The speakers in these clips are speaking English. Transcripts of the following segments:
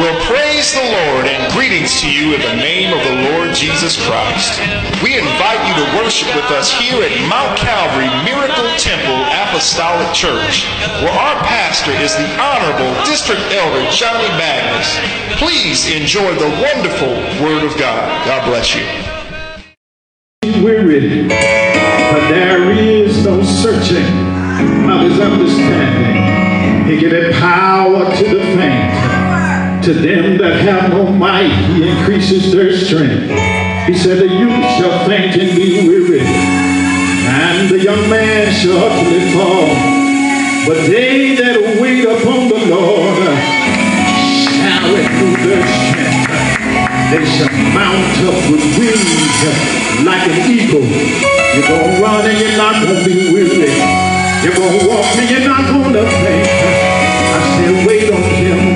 Well, praise the Lord and greetings to you in the name of the Lord Jesus Christ. We invite you to worship with us here at Mount Calvary Miracle Temple Apostolic Church, where our pastor is the Honorable District Elder Johnny Magnus. Please enjoy the wonderful Word of God. God bless you. Weary, but there is no searching of his understanding. He giveth power to the faint. To them that have no might, he increases their strength. He said, the youth shall faint and be weary, and the young man shall utterly fall. But they that wait upon the Lord shall renew their strength. They shall mount up with wings like an eagle. You're going to run and you're not going to be weary. You're going to walk and you're not going to faint. I said, wait on him.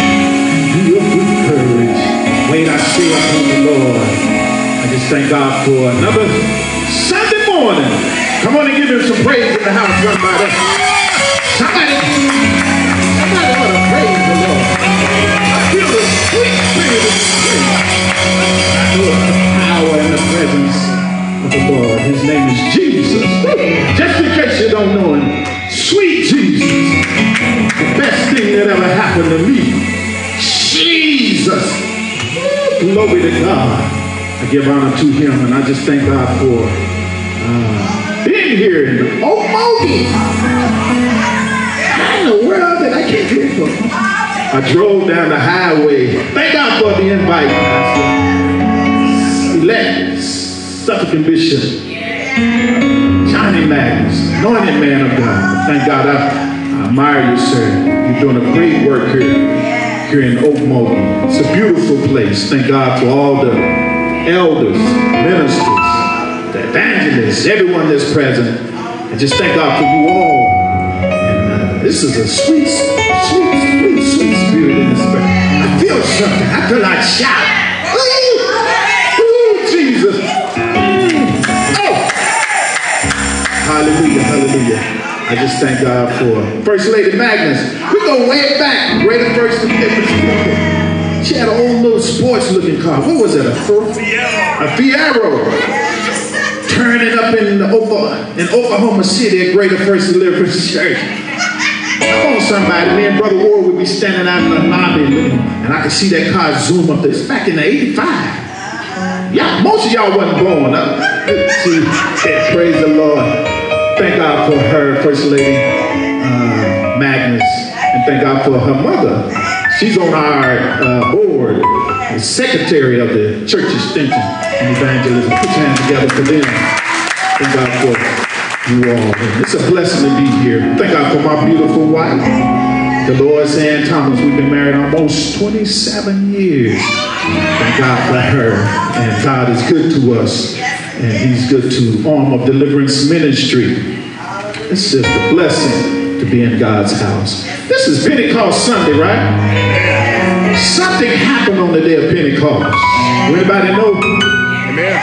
Wait, I say upon the Lord. I just thank God for another Sunday morning. Come on and give him some praise in the house, somebody. Somebody ought to praise the Lord. I feel the sweet spirit of the Spirit. I know the power and the presence of the Lord. His name is Jesus. Just in case you don't know him, sweet Jesus. The best thing that ever happened to me. Jesus. Glory to God. I give honor to him, and I just thank God for being here in the Oakmobile. How in the world did I get here from? I drove down the highway. Thank God for the invite, Pastor. Elect Suffolk Bishop Johnny Magnus, anointed man of God. Thank God. I admire you, sir. You're doing a great work here in Oakmobile. It's a beautiful place. Thank God for all the elders, ministers, the evangelists, everyone that's present. And just thank God for you all. And this is a sweet spirit in the spirit. I feel something. I feel like shout. Ooh, Jesus. Oh. Hallelujah, hallelujah. I just thank God for First Lady Magnus. We go way back. Greater First Lady. She had an old little sports looking car. What was it? A Fiero. Turning up in Oklahoma City at Greater First Deliverance Church. Come on, somebody. Me and Brother Ward would be standing out in the lobby, and I could see that car zoom up there. It's back in the 85. Yeah, most of y'all wasn't born up. Praise the Lord. Thank God for her, First Lady Magnus, and thank God for her mother. She's on our board, the secretary of the church extension and evangelism. Put your hands together for them. Thank God for you all. It's a blessing to be here. Thank God for my beautiful wife, Dolores Ann Thomas. We've been married almost 27 years. Thank God for her. And God is good to us. And he's good to Arm of Deliverance Ministry. It's just a blessing to be in God's house. This is Pentecost Sunday, right? Something happened on the day of Pentecost. Anybody know? Amen.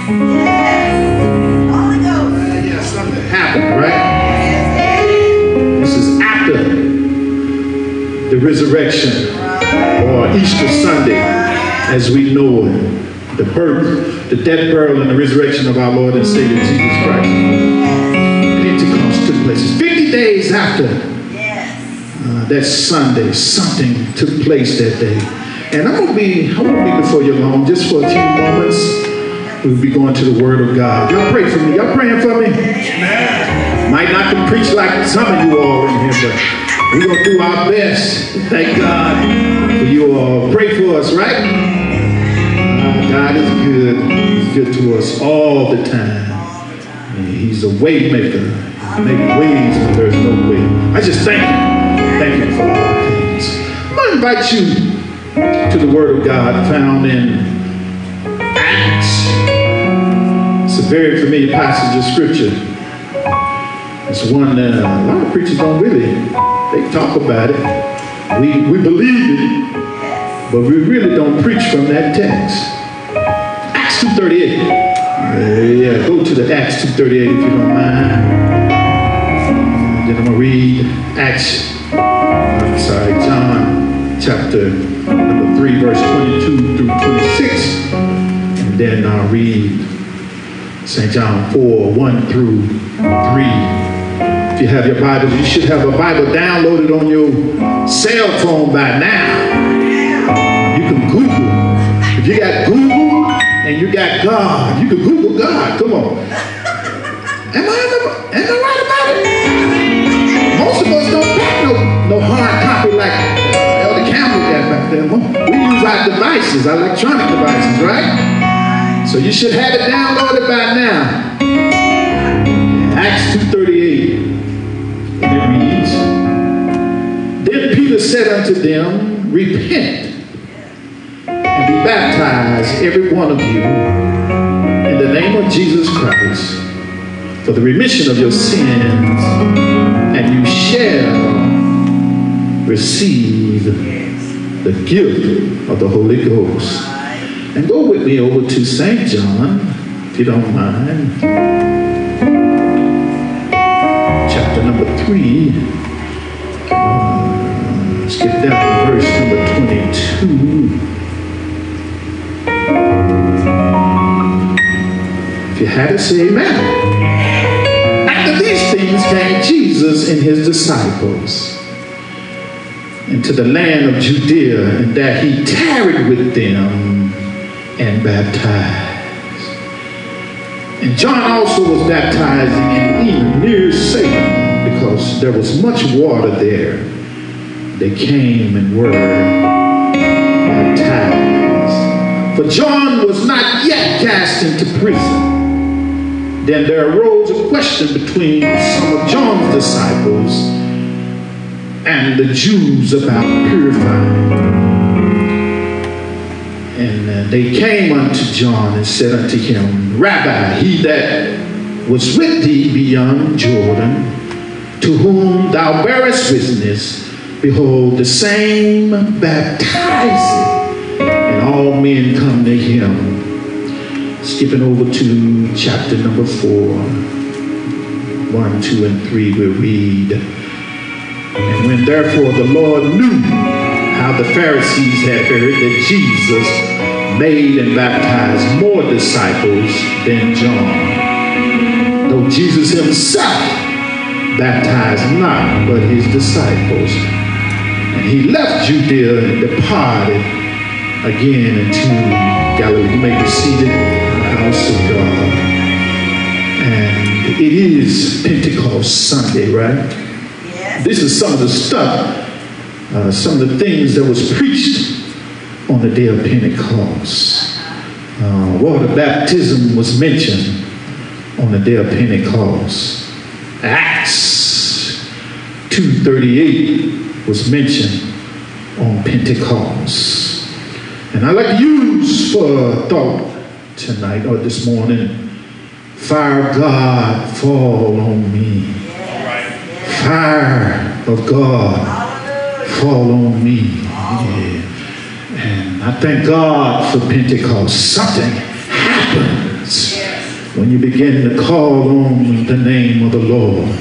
Yeah, something happened, right? This is after the resurrection, or Easter Sunday, as we know it. The birth, the death, burial, and the resurrection of our Lord and Savior Jesus Christ. Pentecost took place. 50 days after that Sunday, something took place that day. And I won't be before you long, just for a few moments. We'll be going to the Word of God. Y'all pray for me. Y'all praying for me? Amen. Might not can preach like some of you all in here, but we're going to do our best. Thank God for you all. Pray for us, right? God is good. He's good to us all the time. And he's a way maker. He makes ways when there's no way. I just thank him. Thank him for all things. I'm going to invite you to the Word of God found in Acts. It's a very familiar passage of Scripture. It's one that a lot of preachers don't really. They talk about it. We believe it, but we really don't preach from that text. 2:38. Yeah, go to the Acts 2:38 if you don't mind. Then I'm going to read John chapter number 3, verse 22 through 26. And then I'll read St. John 4, 1 through 3. If you have your Bible, you should have a Bible downloaded on your cell phone by now. You can Google. If you got Google and you got God, you can Google God. Come on. Am I right about it? Most of us don't have no hard copy like Elder Campbell got back there. We use our devices, our electronic devices, right? So you should have it downloaded by now. Acts 2:38. And it reads, Then Peter said unto them, Repent and be baptized, every one of you, in the name of Jesus Christ, for the remission of your sins, and you shall receive the gift of the Holy Ghost. And go with me over to St. John, if you don't mind. Chapter number 3. Skip down to verse number 22. If you have it, say amen. After these things came Jesus and his disciples into the land of Judea, and that he tarried with them and baptized. And John also was baptizing in Eden near Salem, because there was much water there. They came and were baptized. For John was not yet cast into prison. Then there arose a question between some of John's disciples and the Jews about purifying. And they came unto John and said unto him, Rabbi, he that was with thee beyond Jordan, to whom thou bearest witness, behold, the same baptizing, and all men come to him. Skipping over to chapter number 4, 1, 2, and 3, we read, And when therefore the Lord knew how the Pharisees had heard that Jesus made and baptized more disciples than John, though Jesus himself baptized not but his disciples, and he left Judea and departed again into Galilee. You may be seated in the house of God. And it is Pentecost Sunday, right? Yes. This is some of the stuff, some of the things that was preached on the day of Pentecost. Water baptism was mentioned on the day of Pentecost. Acts 2:38 was mentioned on Pentecost. And I'd like to use for thought tonight or this morning, fire of God fall on me. Fire of God fall on me. Yeah. And I thank God for Pentecost. Something happens when you begin to call on the name of the Lord.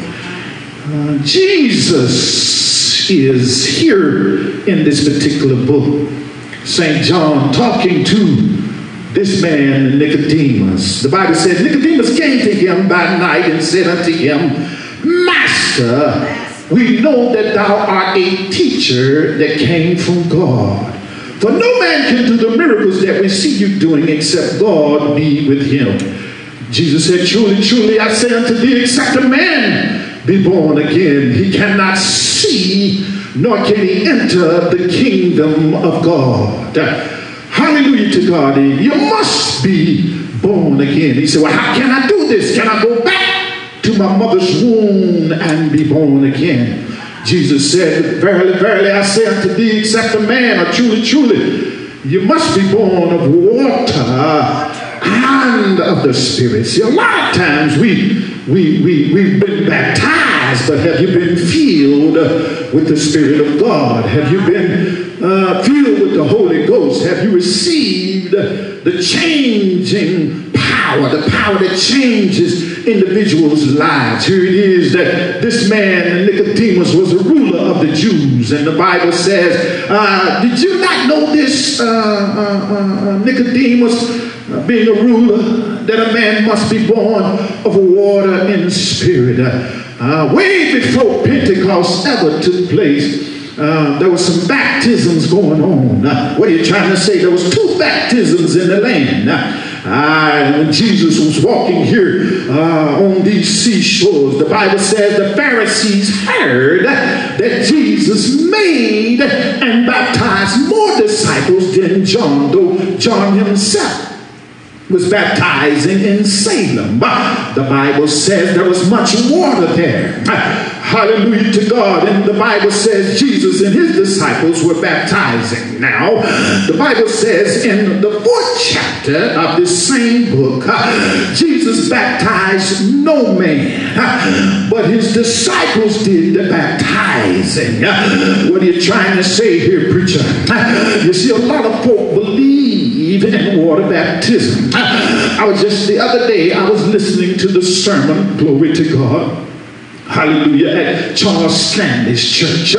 Jesus is here in this particular book. St. John talking to this man Nicodemus. The Bible says Nicodemus came to him by night and said unto him, Master, we know that thou art a teacher that came from God. For no man can do the miracles that we see you doing except God be with him. Jesus said, Truly, truly, I say unto thee, except a man be born again, he cannot see, nor can he enter the kingdom of God. Hallelujah to God. You must be born again. He said, well, how can I do this? Can I go back to my mother's womb and be born again? Jesus said, Verily, verily, I say unto thee, except a man, or truly, truly, you must be born of water and of the Spirit. See, a lot of times we've been baptized, but have you been filled with the Spirit of God? Have you been filled with the Holy Ghost? Have you received the changing power power that changes individuals' lives. Here it is that this man, Nicodemus, was a ruler of the Jews. And the Bible says, did you not know this, Nicodemus, being a ruler, that a man must be born of water and spirit? Way before Pentecost ever took place, there was some baptisms going on. What are you trying to say? There was 2 baptisms in the land. When Jesus was walking here on these seashores, the Bible says the Pharisees heard that Jesus made and baptized more disciples than John, though John himself was baptizing in Salem. The Bible says there was much water there. Hallelujah to God. And the Bible says Jesus and his disciples were baptizing. Now, the Bible says in the 4th chapter of this same book, Jesus baptized no man, but his disciples did the baptizing. What are you trying to say here, preacher? You see, a lot of folk believe in water baptism. I was just the other day, I was listening to the sermon, glory to God, hallelujah, at Charles Stanley's church.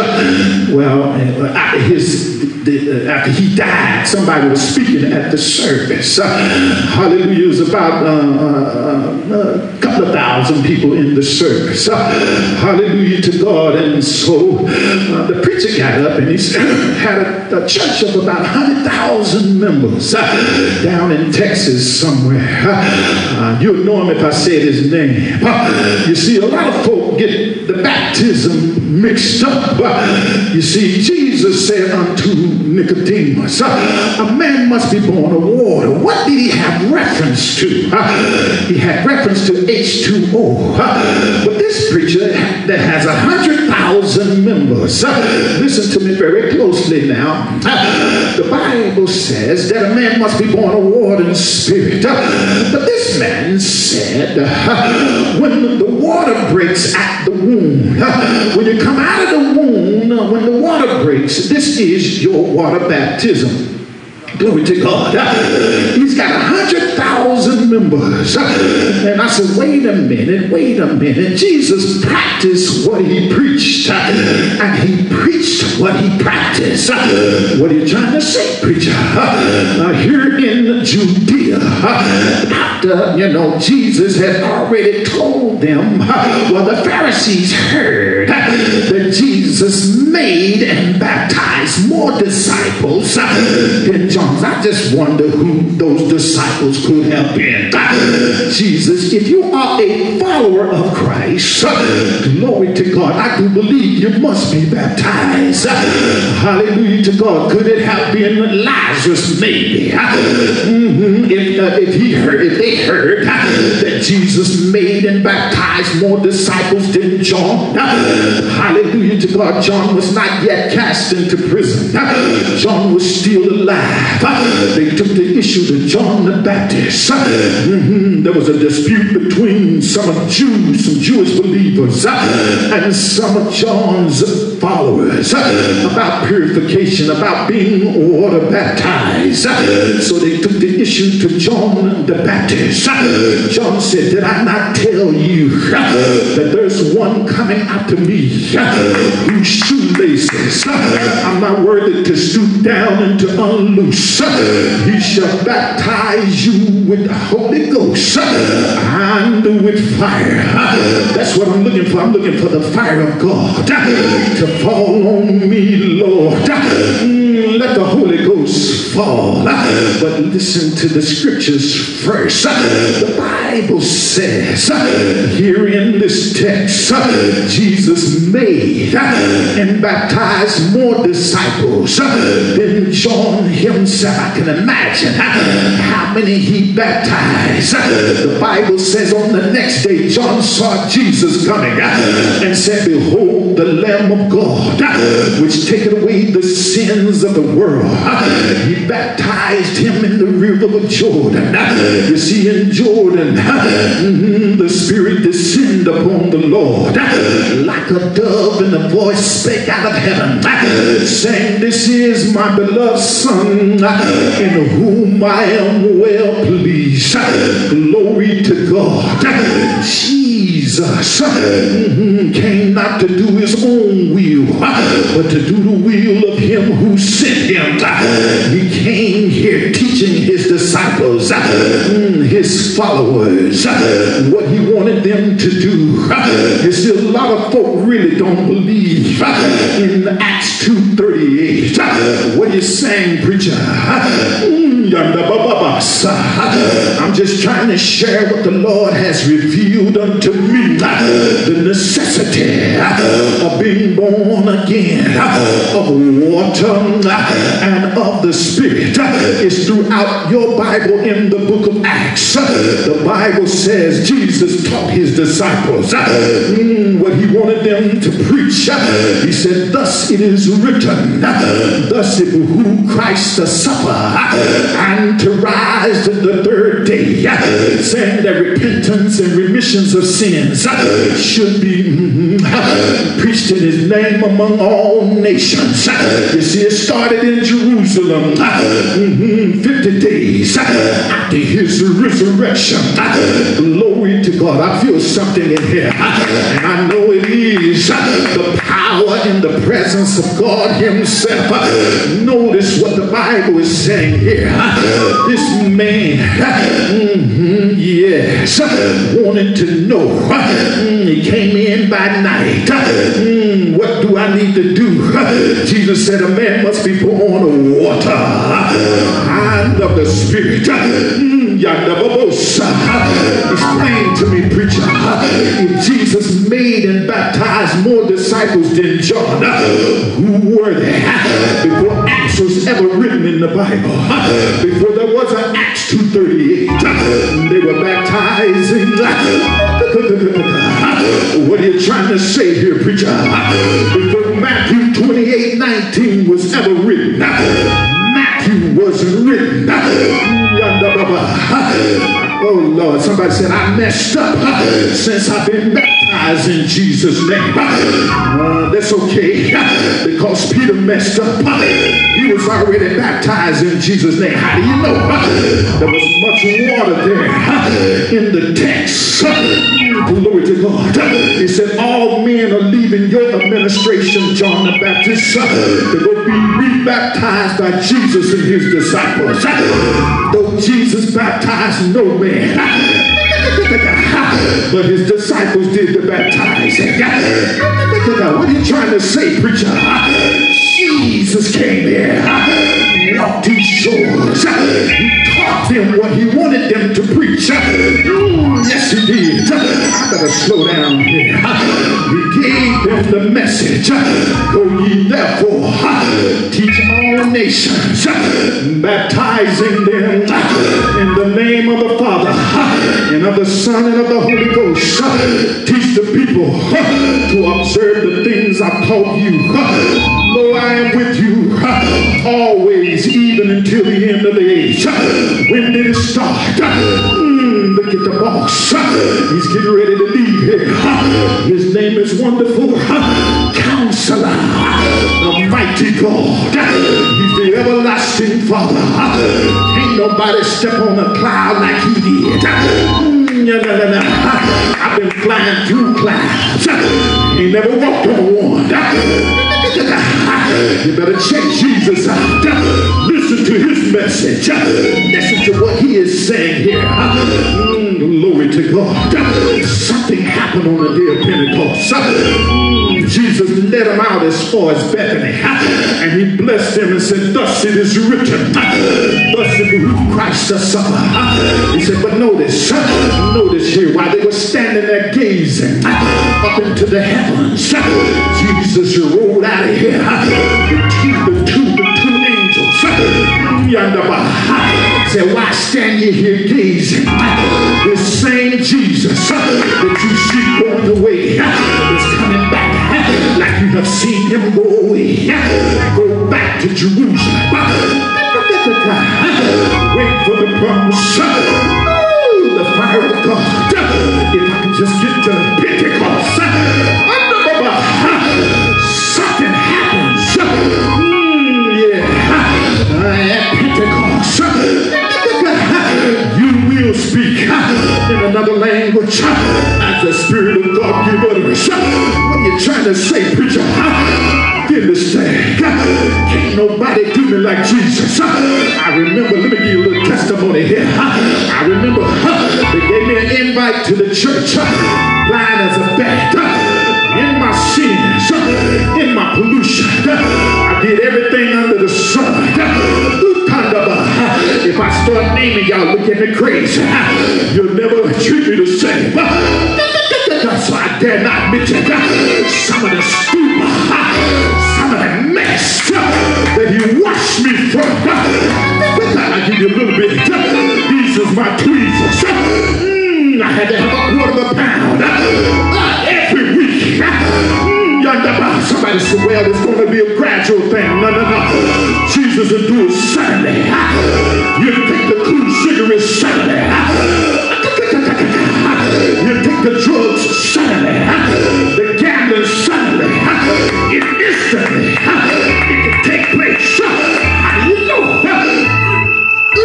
After he died, somebody was speaking at the service. Hallelujah. It was about a couple of thousand people in the service. Hallelujah to God. And so the preacher got up and he had a church of about 100,000 members down in Texas somewhere. You'll know him if I said his name. You see, a lot of folk get the baptism mixed up. You see, Jesus said unto Nicodemus, a man must be born of water. What did he have reference to? He had reference to H2O. But this preacher that has 100,000 members, listen to me very closely now. The Bible says that a man must be born of water and spirit. But this man said, when the water breaks at the womb, when you come out of the womb, when the water breaks, this is your water baptism. Glory to God. He's got 100,000 members. And I said, wait a minute. Jesus practiced what he preached. And he preached what he practiced. What are you trying to say, preacher? Here in Judea, after, Jesus had already told them, the Pharisees heard that Jesus made and baptized more disciples than John. I just wonder who those disciples could have been. Jesus, if you are a follower of Christ, glory to God, I do believe you must be baptized. Hallelujah to God. Could it have been Lazarus? Maybe. If they heard that Jesus made and baptized more disciples than John. Hallelujah to God. John was not yet cast into prison. John was still alive. They took the issue to John the Baptist. There was a dispute between some Jewish believers, and some of John's followers about purification, about being water baptized. So they took the issue to John the Baptist. John said, did I not tell you that there's one coming after me whose shoelaces I'm not worthy to stoop down and to unloose? He shall baptize you with the Holy Ghost and with fire. That's what I'm looking for. I'm looking for the fire of God to fall on me, Lord. Let the Holy Ghost fall. But listen to the scriptures first. The Bible says here in this text, Jesus made and baptized more disciples than John himself. I can imagine how many he baptized. The Bible says on the next day, John saw Jesus coming and said, behold, the Lamb of God, which taketh away the sins of the world. He baptized him in the river of Jordan. You see, in Jordan, the Spirit descended upon the Lord like a dove, and a voice spake out of heaven, saying, this is my beloved Son, in whom I am well pleased. Glory to God. Jesus came not to do his own will, but to do the will of him who sent him. He came here teaching his disciples, his followers, what he wanted them to do. You see, a lot of folk really don't believe in Acts 2:38. What are you saying, preacher? I'm just trying to share what the Lord has revealed unto me. The necessity of being born again of water and of the Spirit is throughout your Bible in the book of Acts. The Bible says Jesus taught his disciples what he wanted them to preach. He said, thus it is written, thus it behooved Christ to suffer and to rise to the third day, saying that repentance and remissions of sins should be preached in his name among all nations. You see, it started in Jerusalem 50 days after his resurrection. Glory to God. I feel something in here, and I know it is the power in the presence of God himself. Notice what the Bible is saying here. This man, yes, wanted to know. He came in by night. What do I need to do? Jesus said a man must be born of water and of the Spirit. Explain to me, preacher, if Jesus made and baptized more disciples than John, who were they? Before Acts was ever written in the Bible, before there was an Acts 2:38, they were baptizing. What are you trying to say here, preacher? Before Matthew 28:19 was ever written, Matthew wasn't written. Oh Lord, somebody said, I messed up since I've been baptized in Jesus' name. That's okay, because Peter messed up. He was already baptized in Jesus' name. How do you know? There was much water there in the text. Glory to God. He said, all men are leaving your administration, John the Baptist, to go be rebaptized by Jesus and his disciples. Though Jesus baptized no man, but his disciples did the baptizing. What are you trying to say, preacher? Jesus came here, walked these shores, he taught them what he wanted them to preach. Yes, he did. I better slow down here. He gave them the message. Go ye therefore, teach all nations, baptizing them in the name of the Father and of the Son and of the Holy Ghost. Teach the people to observe the things I've taught you. Lo, I am with you always, even until the end of the age. When did it start? Look at the boss. He's getting ready to leave here. His name is Wonderful Counselor, the Mighty God. He's the Everlasting Father. Ain't nobody step on a cloud like he did. I've been flying through clouds. He never walked on one. You better check Jesus out. Listen to his message. Listen to what he is saying here. Glory to God. Something happened on the day of Pentecost. Jesus led them out as far as Bethany, and he blessed them and said, thus it is written, thus it behooved Christ to suffer. He said, but notice here, while they were standing there gazing up into the heavens, Jesus rode out of here. The two angels said, why stand you here gazing? This same Jesus that you see going away is coming back like you have seen him go away. Go back to Jerusalem. Wait for the promise. The fire of God. If I can just get to Pentecost, something happens. At Pentecost, you will speak in another language as the Spirit of God give utterance. What are you trying to say, preacher? Feel this thing. Can't nobody do me like Jesus. I remember, let me give you a little testimony here. I remember they gave me an invite to the church, blind as a bat, in my sins, in my pollution. I did everything under the sun. If I start naming y'all, look at me crazy. You'll never treat me the same. So I dare not mention some of the stupid, some of the mess that he washed me from. I'll give you a little bit. These is my tweezers. I had to have a quarter of a pound every week. Somebody said, well, it's going to be a gradual thing. No. Jesus will do it Sunday. You take the cool cigarettes Sunday. You take the drugs Sunday. The gambling Sunday. Instantly, it can take place. How do you know? How do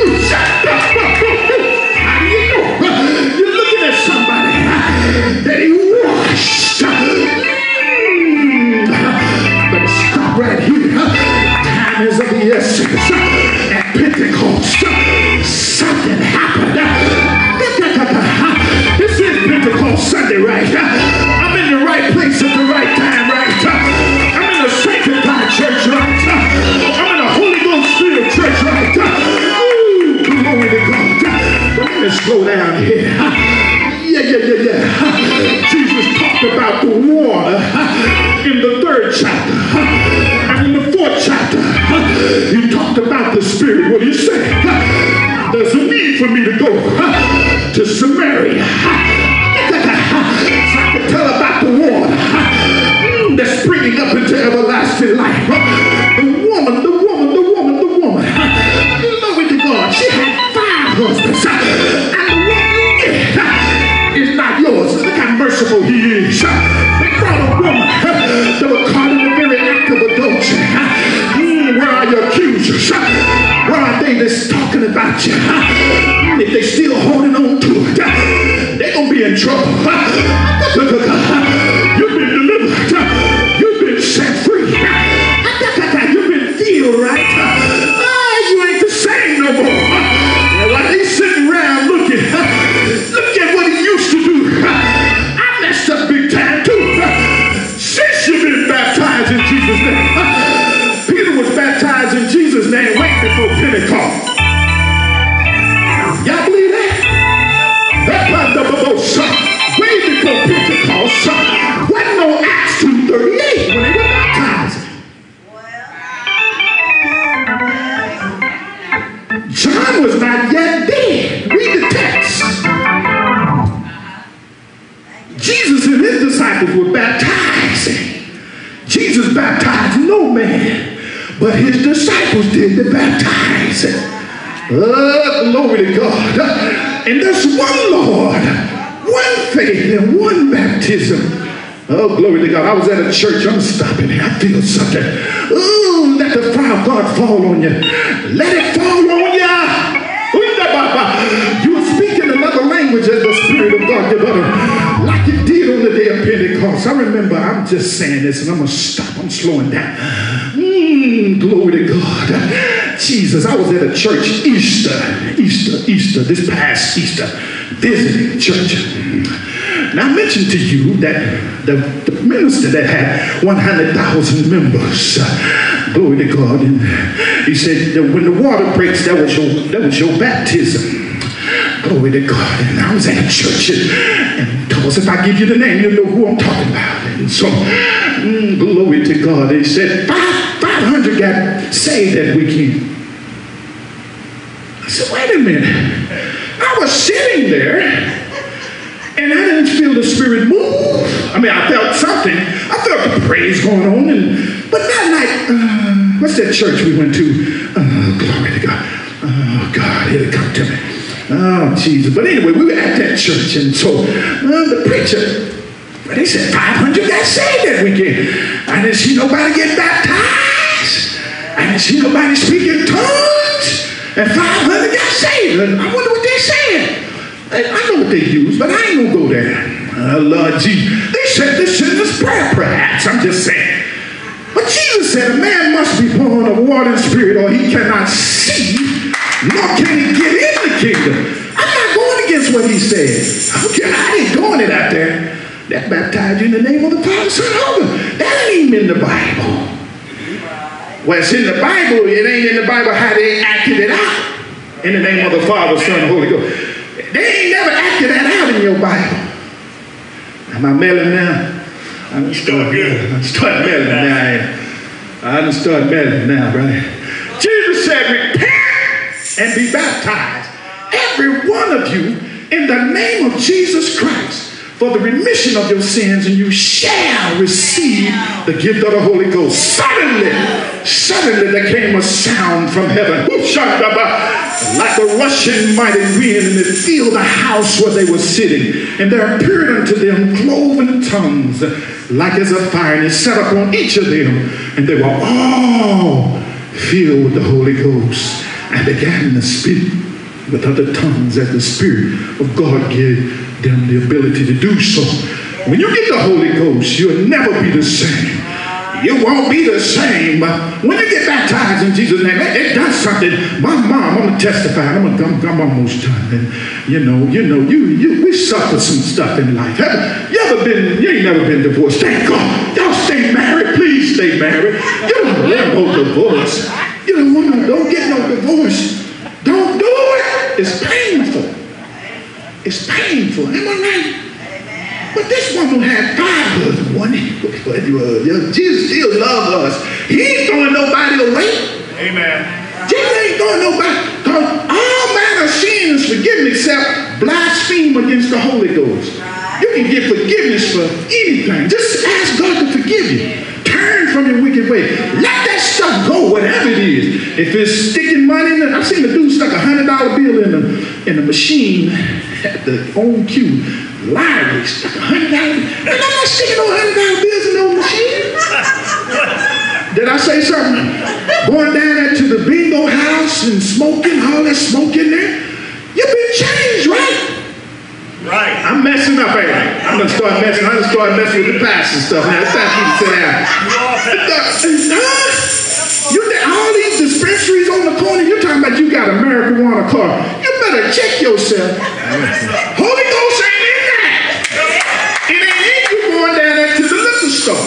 you know? You're looking at somebody that he washed. Right here, time is of the essence. At Pentecost, something happened. This is Pentecost Sunday, right? I'm in the right place at the right time, right? I'm in a sanctified church, right? I'm in a Holy Ghost filled church, right? Ooh, glory to God. But let me slow down here. Yeah. Jesus talked about the water in the 3rd chapter. And in the 4th chapter, he talked about the Spirit. What do you say? There's a need for me to go to Samaria. So I can tell about the water that's springing up into everlasting life. The woman. Glory to God. She had 5 husbands. And the one is not yours. Look how merciful he is. They brought a woman that was caught in the very act of adultery. Where are your accusers? Where are they that's talking about you? If they still holding on to it, they're going to be in trouble. You've been delivered. You've been set free. You've been healed, right? You ain't the same no more. And while they sitting around looking, look at what he used to do. I messed up big time too. Since you've been baptized in Jesus' name. Peter was baptized in Jesus' name way before Pentecost. Y'all believe that? Way before Pentecost. Wasn't no Acts 2:38 when they were baptized. John was not yet dead. Read the text. Jesus and his disciples were baptizing. Jesus baptized no man, but his disciples did the baptizing. Glory to God. And there's one Lord, one faith, and one baptism. Oh, glory to God. I was at a church. I'm stopping here. I feel something. Oh, let the fire of God fall on you. Let it fall on you. You were speaking another language as the Spirit of God gave utterance, like it did on the day of Pentecost. I remember, I'm just saying this, and I'm going to stop. I'm slowing down. Glory to God. Jesus, I was at a church Easter, this past Easter, visiting church. Now, I mentioned to you that the minister that had 100,000 members, glory to God, and he said that when the water breaks, that was your baptism. Glory to God. And I was at a church, and he told us, if I give you the name, you'll know who I'm talking about. And so, glory to God. He said 500 got saved that weekend. I said, wait a minute. I was sitting there, and I didn't feel the Spirit move. I mean, I felt something. I felt the praise going on, but not like, what's that church we went to? Oh, glory to God. Oh, God, here it come to me. Oh, Jesus. But anyway, we were at that church, and so the preacher, they said 500 got saved that weekend. I didn't see nobody get baptized. I didn't see nobody speak in tongues. And 500 got saved. And I wonder what they're saying. I know what they use, but I ain't going to go there. Lord Jesus. They said this in this prayer, perhaps. I'm just saying. But Jesus said a man must be born of water and spirit, or he cannot see, nor can he get in the kingdom. I'm not going against what he said. Okay, I ain't doing it out there. That baptized you in the name of the Father, Son, and Holy Ghost. That ain't even in the Bible. Well, it's in the Bible. It ain't in the Bible how they acted it out. In the name of the Father, Son, and Holy Ghost. They ain't never acted that out in your Bible. Am I melting now? I done start melting now. I done start melting now, right? Jesus said, repent and be baptized, every one of you, in the name of Jesus Christ, for the remission of your sins, and you shall receive the gift of the Holy Ghost. Suddenly there came a sound from heaven, like a rushing mighty wind, and it filled the house where they were sitting. And there appeared unto them cloven tongues, like as a fire, and it set upon each of them, and they were all filled with the Holy Ghost, and began to speak with other tongues as the Spirit of God gave them the ability to do so. When you get the Holy Ghost, you'll never be the same. You won't be the same. When you get baptized in Jesus' name, it does something. My mom, I'm going to testify. I'm almost done. And we suffer some stuff in life. You ain't never been divorced. Thank God. Y'all stay married. Please stay married. You don't want no divorce. Don't get no divorce. Don't do it. It's painful. It's painful. Am I right? But this woman had 5 husbands. Jesus still loves us. He ain't throwing nobody away. Amen. Jesus ain't throwing nobody. Because all manner of sin is forgiven except blaspheme against the Holy Ghost. You can get forgiveness for anything. Just ask God to forgive you. Turn from your wicked way. Let that stuff go, whatever it is. If it's sticking money in it, I've seen a dude stuck $100 bill in a machine at the on cue. Library stuck $100. And I'm not sticking no $100 bills in no machine. Did I say something? Going down there to the bingo house and smoking, all that smoke in there. You've been changed, right? Right. I'm messing up, ain't I? I'm gonna start messing with the past and stuff. Now it's time for you to sit down. All these dispensaries on the corner, you're talking about you got a marijuana car. You better check yourself. Holy Ghost ain't in that. It ain't in you going down there to the liquor store.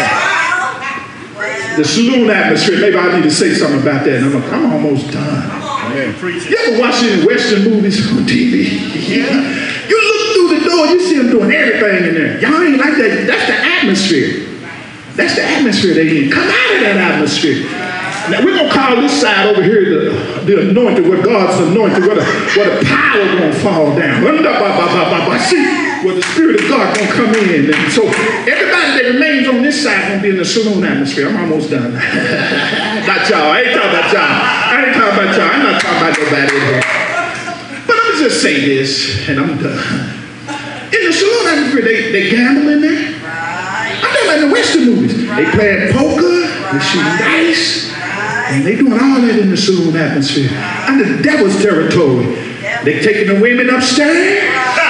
The saloon atmosphere. Maybe I need to say something about that. I'm almost done. You ever watch any Western movies on TV? Yeah. You look through the door, you see them doing everything in there. Y'all ain't like that. That's the atmosphere. That's the atmosphere they in. Come out of that atmosphere. Now we're gonna call this side over here the anointed, where God's anointed, where the power gonna fall down. See, where the Spirit of God gonna come in. And so everybody that remains on this side gonna be in the saloon atmosphere. I'm almost done. Not y'all. I ain't talking about y'all. I'm not talking about nobody in here. But I'm gonna just say this, and I'm done. In the saloon atmosphere, they gamble in there. I'm talking about in the Western movies. They playing poker, they shooting dice, and they doing all that in the saloon atmosphere. Under the devil's territory. They taking the women upstairs.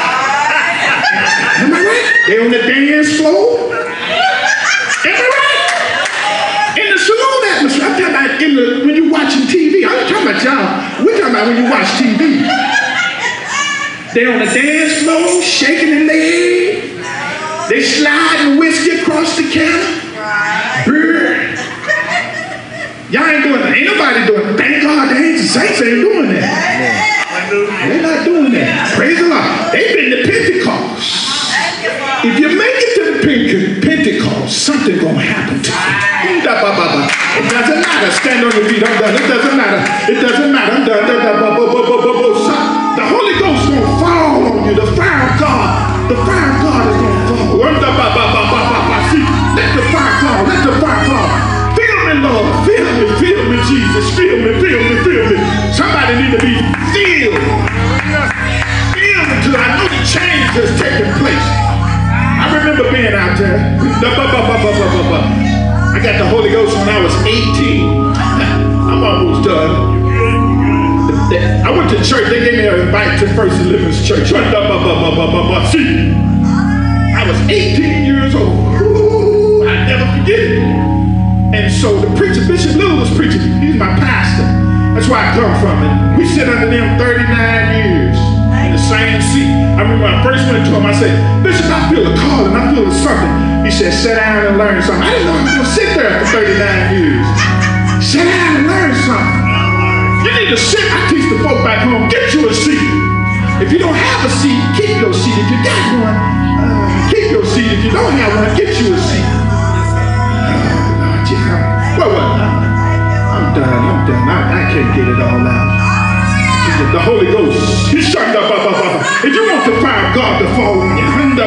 Am I right? They on the dance floor. Am I right? In the saloon atmosphere. I'm talking about when you watching TV. I'm not talking about y'all. We're talking about when you watch TV. They on the dance floor, shaking their leg. They sliding whiskey across the counter. Brr. Y'all ain't doing that. Ain't nobody doing that. Thank God the saints ain't doing that. They're not doing that. Praise the Lord. They've been to Pentecost. If you make it to the Pentecost, something gonna happen to you. It doesn't matter. Stand on your feet. I'm done. It doesn't matter. I'm done. The Holy Ghost gonna fall on you. The fire of God is gonna fall. Let the fire fall. Fill me, Lord. Fill me. is taking place. I remember being out there. I got the Holy Ghost when I was 18. I'm almost done. I went to church. They gave me an invite to First Deliverance Church. I was 18 years old. Ooh, I never forget it. And so the preacher, Bishop Little, was preaching. He's my pastor. That's where I come from. And we sit under them 39 years in the same seat. I remember when I first went to him, I said, Bishop, I feel a call and I feel something. He said, sit down and learn something. I didn't know I was going to sit there for 39 years. Sit down and learn something. You need to sit. I teach the folk back home, get you a seat. If you don't have a seat, keep your seat. If you got one, keep your seat. If you don't have one, get you a seat. What? I'm done. I can't get it all out. The Holy Ghost. He shut up. If you want the fire of God to fall on you,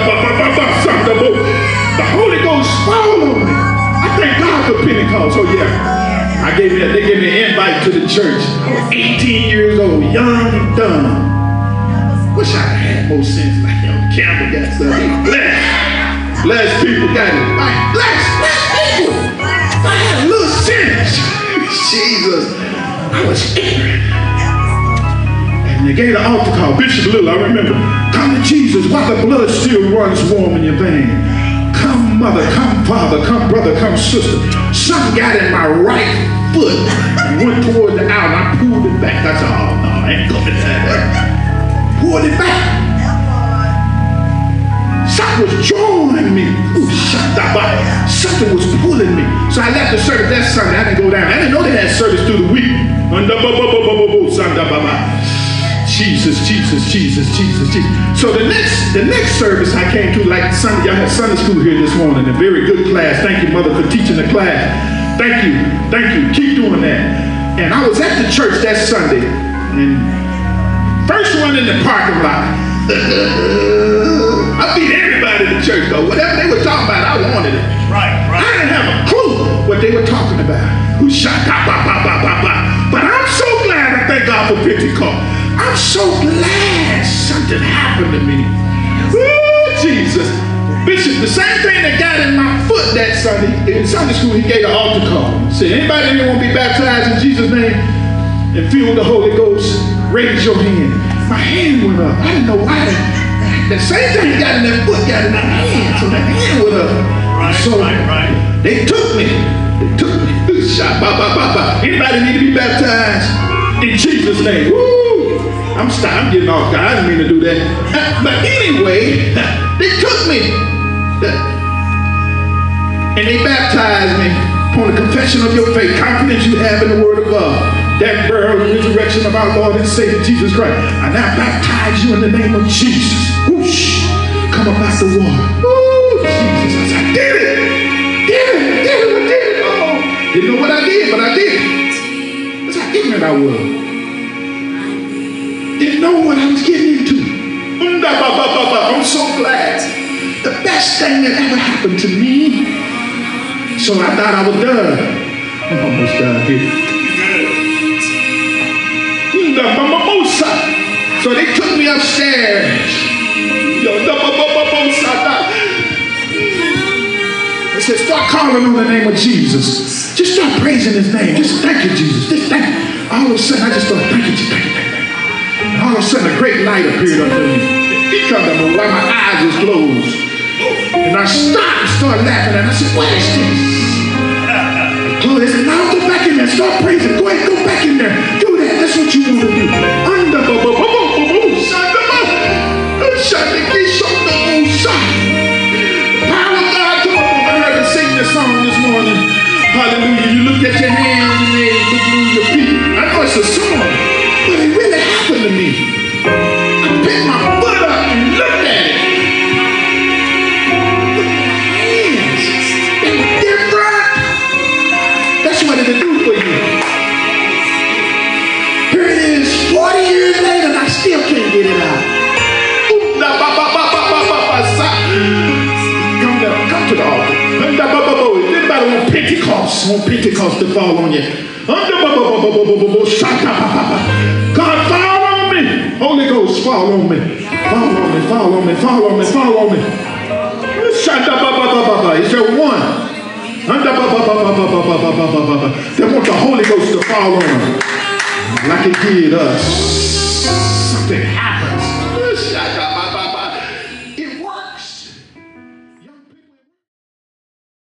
the Holy Ghost fall on me. I thank God for Pentecost. Oh yeah. They gave me an invite to the church. I was 18 years old, young and dumb. Wish I had more sense like Campbell got stuff. Blessed people got it. Blessed people. I had a little sense. Jesus, I was ignorant. And they gave the altar call. Bishop Little, I remember. Come to Jesus while the blood still runs warm in your vein. Come mother, come father, come brother, come sister. Something got in my right foot and went toward the out. I pulled it back. I said, oh no, I ain't going to that. Pulled it back. Something was drawing me. Ooh, something was pulling me. So I left the service that Sunday. I didn't go down. I didn't know they had service through the week. Jesus. So the next service I came to, like Sunday, y'all had Sunday school here this morning, a very good class. Thank you, Mother, for teaching the class. Thank you. Keep doing that. And I was at the church that Sunday, and first one in the parking lot. I beat everybody in the church though. Whatever they were talking about, I wanted it. Right. I didn't have a clue what they were talking about. But I'm so glad. I thank God for Pentecost. I'm so glad something happened to me. Ooh, Jesus. Bishop, the same thing that got in my foot that Sunday, in Sunday school, he gave an altar call. Said, anybody that want to be baptized in Jesus' name and feel the Holy Ghost, raise your hand. My hand went up. I didn't know why. The same thing he got in that foot got in my hand. So that hand went up. Right. They took me. Anybody need to be baptized in Jesus' name? Woo! I'm getting off. I didn't mean to do that. But anyway, they took me. And they baptized me upon the confession of your faith, confidence you have in the word of God, that burial and resurrection of our Lord and Savior Jesus Christ. I now baptize you in the name of Jesus. Whoosh! Come up out the water. Woo! Jesus, I did it. Oh, didn't know what I did, but I did. That's how ignorant I was. Didn't know what I was getting into. I'm so glad. The best thing that ever happened to me. So I thought I was done. I'm almost done here. So they took me upstairs. They said, start calling on the name of Jesus. Just start praising his name. Just thank you, Jesus. Just thank you. All of a sudden, I just started thanking you. And all of a sudden, a great light appeared under me. He come to me while my eyes was closed. And I stopped and started laughing. And I said, what is this? They said, now go back in there. Start praising. Go ahead, go back in there. Do that. That's what you want to do. Power of God, come on. I heard him sing this song this morning. Hallelujah. You look at your hands and they look through your feet. I know it's a song, but it really happened to me. I picked my foot up and looked at it. Look at my hands. They were different. That's what it'll do for you. Here it is, 40 years later, and I still can't get it out. Come to the altar. Anybody want Pentecost? Want Pentecost to fall on you? God, fall on me. Holy Ghost, fall on me. Follow me, follow me, follow me, follow me. Is there one that want the Holy Ghost to fall on them like it did us? Something happened.